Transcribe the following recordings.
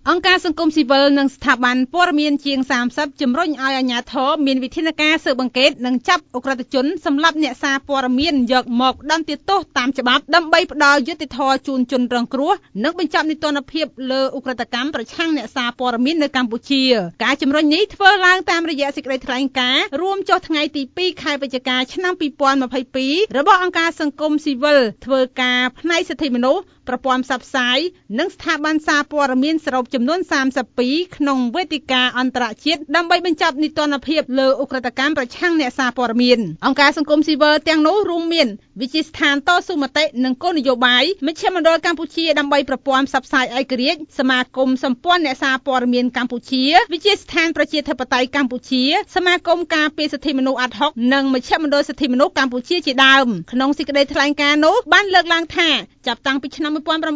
អង្គការសង្គមស៊ីវិលនិងស្ថាប័នព័ត៌មានជាង30ជំរុញឲ្យអាជ្ញាធរមានវិធានការស៊ើបអង្កេតនិងចាប់ឧក្រិដ្ឋជនសម្លាប់អ្នកសារព័ត៌មានយកមកដណ្ដៀទោសតាមច្បាប់ដើម្បីផ្ដល់យុត្តិធម៌ជូនជនរងគ្រោះនិងបញ្ចប់នីតិរដ្ឋភាពលើឧក្រិដ្ឋកម្មប្រឆាំងអ្នកសារព័ត៌មាននៅកម្ពុជាការជំរុញនេះធ្វើឡើងតាមរយៈសេចក្តីថ្លែងការណ៍រួមចុះថ្ងៃទី2ខែវិច្ឆិកាឆ្នាំ2022របស់អង្គការសង្គមស៊ីវិលធ្វើការផ្នែកសិទ្ធិមនុស្សប្រព័ន្ធផ្សព្វផ្សាយនិងស្ថាប័នសារព័ត៌មានសរុបចំនួន32ក្នុងវេទិកាអន្តរជាតិដើម្បីបញ្ចប់នីតិរដ្ឋភាពលើឧក្រិដ្ឋកម្មប្រឆាំងអ្នកសារព័ត៌មានអង្គការសង្គមស៊ីវិលទាំងនោះរួមមានវិទ្យាស្ថានតស៊ូមតិនិងគោលនយោបាយមជ្ឈមណ្ឌលកម្ពុជាដើម្បីប្រព័ន្ធផ្សព្វផ្សាយឯករាជ្យសមាគមសម្ព័ន្ធអ្នកសារព័ត៌មានកម្ពុជាវិទ្យាស្ថានប្រជាធិបតេយ្យកម្ពុជាសមាគមការពារសិទ្ធិមនុស្សអាត់ហុកនិងមជ្ឈមណ្ឌលសិទ្ធិមនុស្សកម្ពុជាជាដើមក្នុងសេចក្តីថ្លែងការណ៍នោះបានលើកឡើងថាចាប់តាំងពីឆ្នាំ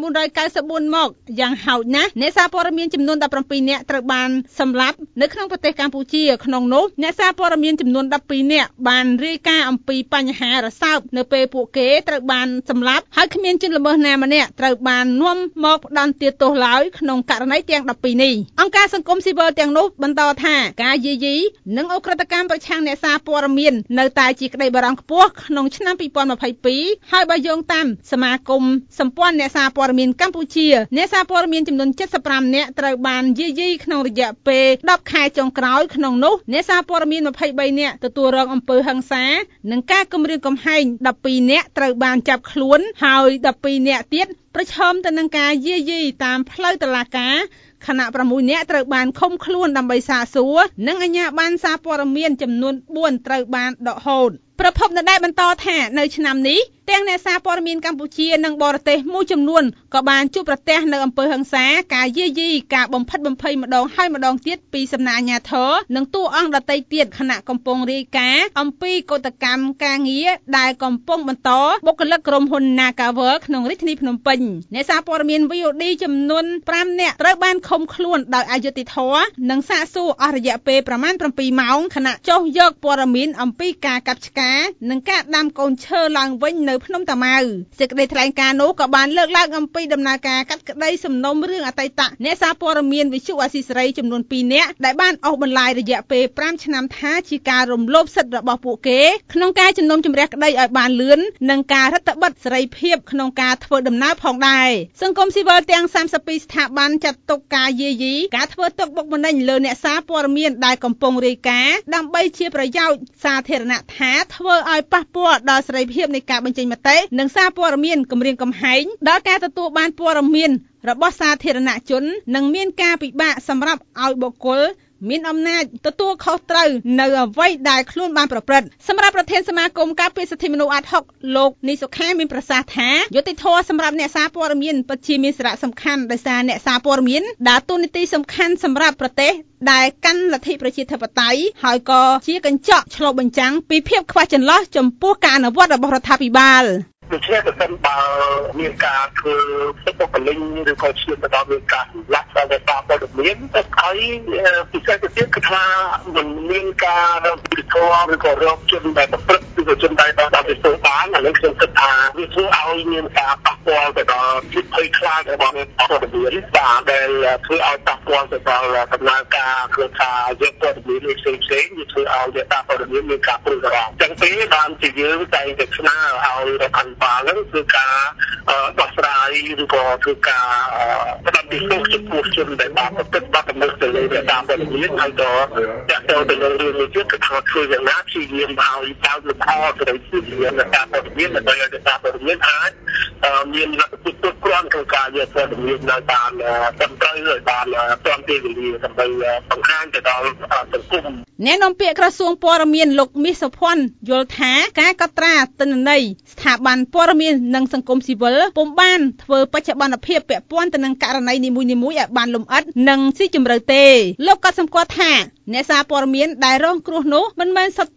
1994មកយ៉ាងហោចណាស់អ្នកសារព័ត៌មានចំនួន17នាក់ត្រូវបានសម្លាប់នៅក្នុងប្រទេសកម្ពុជាក្នុងនោះអ្នកសារព័ត៌មានចំនួន12នាក់បានរាយការណ៍អំពីបញ្ហារសើបនៅពេលពួកគេត្រូវបានសម្លាប់ហើយគ្មានជនល្មើសណាម្នាក់ត្រូវបាននាំមកផ្ដន្ទាទោសឡើយក្នុងករណីទាំង12នេះអង្គការសង្គមស៊ីវិលទាំងនោះបន្តថាការយាយីនិងឧក្រិដ្ឋកម្មប្រឆាំងអ្នកសារព័ត៌មាននៅតែជាក្តីបារម្ភខ្ពស់ក្នុងឆ្នាំ2022ហើយបើយោងតាមសមាគមសម្ព័ន្ធអ្នកសារព័ត៌មានកម្ពុជាអ្នកសារព័ត៌មានចំនួន75នាក់ត្រូវបានយាយីក្នុងរយៈពេល10ខែចុងក្រោយក្នុងនោះអ្នកសារព័ត៌មាន23នាក់ទទួលរងអំពើហិង្សានិងការគំរាមកំហែង12នាក់ត្រូវបានចាប់ខ្លួនហើយ12នាក់ទៀតប្រឈមទៅនឹងការយាយីតាមផ្លូវតុលាការខណៈ6នាក់ត្រូវបានឃុំខ្លួនដើម្បីសាកសួរនិងអាជ្ញាប័ណ្ណសារព័ត៌មានចំនួន4ត្រូវបានដកហូតប្រភពនៅដែរបន្តថានៅឆ្នាំនេះទាំងអ្នកសារព័ត៌មានកម្ពុជានិងបរទេសមួយចំនួនក៏បានជួបប្រទះនៅអំពើហិង្សាការយាយីការបំផិតបំភ័យម្ដងហើយម្ដងទៀតពីសំណាក់អាជ្ញាធរនិងតួអង្គដទៃទៀតខណៈកំពុងរាយការណ៍អំពីកតកម្មការងារដែលកំពុងបន្តបុគ្គលិកក្រុមហ៊ុន Nagavel ក្នុងរាជធានីភ្នំពេញអ្នកសារព័ត៌មាន VOD ចំនួន5នាក់ត្រូវបានឃុំខ្លួនដោយអយុត្តិធម៌និងសាកសួរអស់រយៈពេលប្រមាណ7ម៉ោងខណៈចុះយកព័ត៌មានអំពីការកាប់ឆ្ការនិងការដាំកូនឈើឡើងវិញនៅភ្នំតាម៉ៅសេចក្តីថ្លែងការណ៍នោះក៏បានលើកឡើងអំពីដំណើរការកាត់ក្តីសំណុំរឿងអតីតអ្នកសារព័ត៌មានវិទ្យុអាស៊ីសេរីចំនួន2នាក់ដែលបានអូសបន្លាយរយៈពេល5ឆ្នាំថាជាការរំលោភសិទ្ធិរបស់ពួកគេក្នុងការជំនុំជម្រះក្តីឲ្យបានលឿននិងការរឹតបន្តឹងសេរីភាពក្នុងការធ្វើដំណើរផងដែរសង្គមស៊ីវិលទាំង32ស្ថាប័នចាត់ទុកការយាយីការធ្វើទុកបុកម្នេញលើអ្នកសារព័ត៌មានដែលកំពុងរាយការណ៍ដើម្បីជាប្រយោជន៍សាធារណៈថាធ្វើឲ្យប៉ះពាល់ដល់សេរីភាពនៃការបញ្ចេញមតិនិងសារព័ត៌មានគំរាមកំហែងដល់ការទទួលបានព័ត៌មានរបស់សាធារណជននិងមានការពិបាកសម្រាប់ឲ្យបុគ្គលមានអំណាចទទួលខុសត្រូវនៅអ្វីដែលខ្លួនបានប្រព្រឹត្តសម្រាប់ប្រធានសមាគមការពារសិទ្ធិមនុស្សអាត់ហុកលោកនីសុខាមានប្រសាសន៍ថាយុត្តិធម៌សម្រាប់អ្នកសារព័ត៌មានពិតជាមានសារៈសំខាន់ដោយសារអ្នកសារព័ត៌មានដើរតួនាទីសំខាន់សម្រាប់ប្រទេសដែលកាន់លទ្ធិប្រជាធិបតេយ្យហើយក៏ជាកញ្ចក់ឆ្លុះបញ្ចាំងពីភាពខ្វះចន្លោះចំពោះការអនុវត្តរបស់រដ្ឋាភិបាលដូច្នេះប្រសិនបើមានការធ្វើសិទ្ធិបុគ្គលិកឬក៏ឈានទៅដល់មានការសម្លាប់ដល់តែសារព័ត៌មានទៅឲ្យពិសេសទៅទៀតគឺថាមិនមានការរកវិធម៌ឬក៏រកជនដែលប្រព្រឹត្តឬក៏ជនដែលដល់ទៅធ្វើបានឥឡូវខ្ញុំគិតថាវាធ្វើឲ្យមានការប៉ះពាល់ទៅដល់ភាពភ័យខ្លាចរបស់អ្នកព័ត៌មានបាទដែលធ្វើឲ្យប៉ះពាល់ទៅដល់ដំណើរការគឺថាយកព័ត៌មានផ្សេងៗវាធ្វើឲ្យអ្នកសារព័ត៌មានមានការព្រួយបារម្ភចឹងទេបានជាយើងតែងតែស្នើឲ្យរដ្ឋាភិបាលហ្នឹងគឺការដោះស្រាយឬក៏ធ្វើការផ្តន្ទាទោសចំពោះជនដែលបានប្រព្រឹត្តបទល្មើសទៅលើអ្នកសារព័ត៌មានហើយក៏ចាក់ចូលទៅលើរឿងនេះទៀតគឺថាធ្វើយ៉ាងណាព្យាយាមឲ្យបើកលំហសេរីភាពជាអ្នកសារព័ត៌មានដើម្បីឲ្យអ្នកសារព័ត៌មានអាចមានលទ្ធភាពគ្រប់គ្រាន់ក្នុងការយកព័ត៌មាននៅតាមត្រឹមត្រូវហើយបានទាន់ពេលវេលាដើម្បីបង្ហាញទៅដល់សង្គមអ្នកនាំពាក្យក្រសួងព័ត៌មានលោកមាសសុភ័ណ្ឌយល់ថាការកត់ត្រាទិន្នន័យស្ថាប័នព័ត៌មាននិងសង្គមស៊ីវិលពុំបានធ្វើបច្ចុប្បន្នភាពពាក់ព័ន្ធទៅនឹងករណីនីមួយៗឲ្យបានលម្អិតនិងស៊ីជម្រៅទេលោកក៏សម្គាល់ថាអ្នកសារព័ត៌មានដែលរងគ្រោះនោះមិនមែនសុទ្ធតែ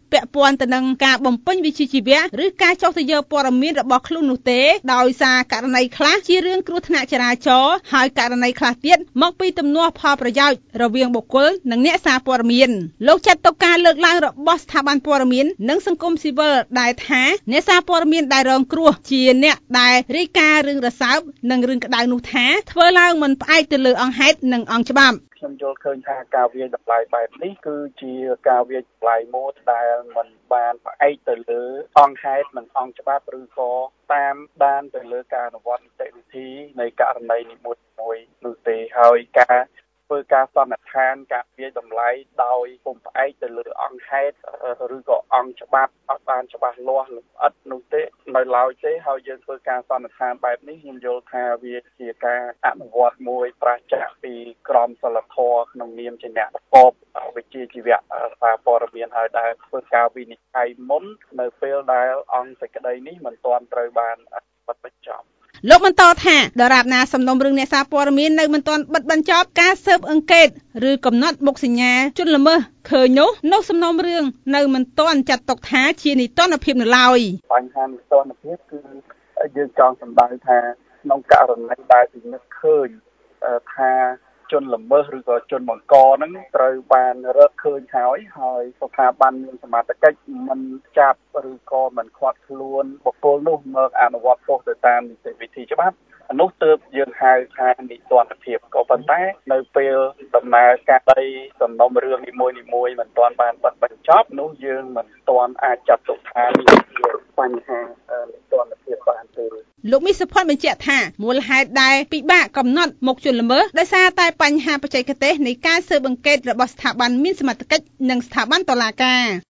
ពាក់ព័ន្ធទៅនឹងការបំពេញវិជ្ជាជីវៈឬការចុះទៅយកព័ត៌មានរបស់ខ្លួននោះទេដោយសារករណីខ្លះជារឿងគ្រោះថ្នាក់ចរាចរណ៍ហើយករណីខ្លះទៀតមកពីទំនាស់ផលប្រយោជន៍រវាងបុគ្គលនិងអ្នកសារព័ត៌មានលោកចាត់ទុកការលើកឡើងរបស់ស្ថាប័នព័ត៌មាននិងសង្គមស៊ីវិលដែលថាអ្នកសារព័ត៌មានដែលរងគ្រោះជាអ្នកដែលរាយការណ៍រឿងរសើបនិងរឿងក្តៅនោះថាធ្វើឡើងមិនផ្អែកទៅលើអង្គហេតុនិងអង្គច្បាប់ខ្ញុំយល់ឃើញថាការវាយតម្លៃបែបនេះគឺជាការវាយតម្លៃមួយដែលមិនបានផ្អែកទៅលើអង្គហេតុនិងអង្គច្បាប់ឬក៏តាមដានទៅលើការអនុវត្តនីតិវិធីនៃករណីនីមួយៗនោះទេហើយការធ្វើការសន្និដ្ឋានការវាយតម្លៃដោយពុំផ្អែកទៅលើអង្គហេតុឬក៏អង្គច្បាប់អត់បានច្បាស់លាស់លម្អិតនោះទេនៅឡើយទេហើយយើងធ្វើការសន្និដ្ឋានបែបនេះខ្ញុំយល់ថាវាជាការអនុវត្តមួយប្រាសចាកពីក្រមសីលធម៌ក្នុងនាមជាអ្នកប្រកបវិជ្ជាជីវៈសារព័ត៌មានហើយដែលធ្វើការវិនិច្ឆ័យមុននៅពេលដែលអង្គសេចក្តីនេះមិនទាន់ត្រូវបានបញ្ចប់លោកបន្តថាដរាបណាសំណុំរឿងអ្នកសារព័ត៌មាននៅមិនទាន់បិទបញ្ចប់ការស៊ើបអង្កេតឬកំណត់មុខសញ្ញាជនល្មើសឃើញនោះសំណុំរឿងនៅមិនទាន់ចាត់ទុកថាជានីតិរដ្ឋភាពនៅឡើយបញ្ហានីតិរដ្ឋភាពគឺយើងចង់សម្ដៅថាក្នុងករណីដែលពិនិត្យឃើញថាជនល្មើសឬក៏ជនបង្កហ្នឹងត្រូវបានរកឃើញហើយស្ថាប័នមានសមត្ថកិច្ចមិនចាប់ឬក៏មិនឃាត់ខ្លួនបុគ្គលនោះមកអនុវត្តទោសទៅតាមនីតិវិធីច្បាប់នោះទើបយើងហៅថានីតិរដ្ឋភាពក៏ប៉ុន្តែនៅពេលដំណើរការសំណុំរឿងនីមួយៗមិនទាន់បានបិទបញ្ចប់នោះយើងមិនទាន់អាចចាត់ទុកថានេះជាបញ្ហានីតិរដ្ឋភាពបានទេលោកមីសុផាន់បញ្ជាក់ថាមូលហេតុដែលពិបាកកំណត់មុខជនល្មើសដោយសារតែបញ្ហាបច្ចេកទេសនៃការស៊ើបអង្កេតរបស់ស្ថាប័នមានសមត្ថកិច្ចនិងស្ថាប័នតុលាការ